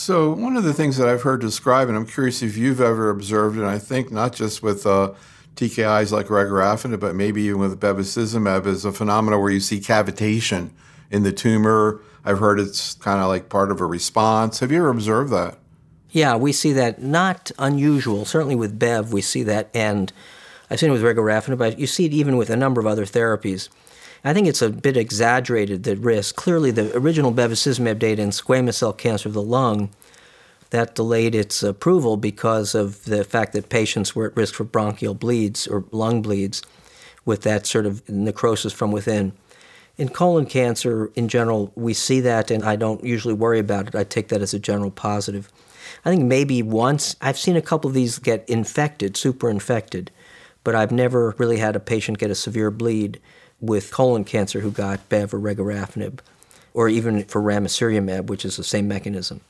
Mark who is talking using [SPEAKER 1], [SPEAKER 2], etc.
[SPEAKER 1] So one of the things that I've heard described, and I'm curious if you've ever observed, and I think not just with TKIs like regorafenib, but maybe even with bevacizumab, is a phenomena where you see cavitation in the tumor. I've heard it's kind of like part of a response. Have you ever observed that?
[SPEAKER 2] Yeah, we see that. Not unusual. Certainly with Bev, we see that, and I've seen it with regorafenib, but you see it even with a number of other therapies. I think it's a bit exaggerated, the risk. Clearly, the original bevacizumab data in squamous cell cancer of the lung, that delayed its approval because of the fact that patients were at risk for bronchial bleeds or lung bleeds with that sort of necrosis from within. In colon cancer, in general, we see that, and I don't usually worry about it. I take that as a general positive. I think maybe once, I've seen a couple of these get infected, super infected, but I've never really had a patient get a severe bleed with colon cancer who got Bev or regorafenib, or even for ramucirumab, which is the same mechanism.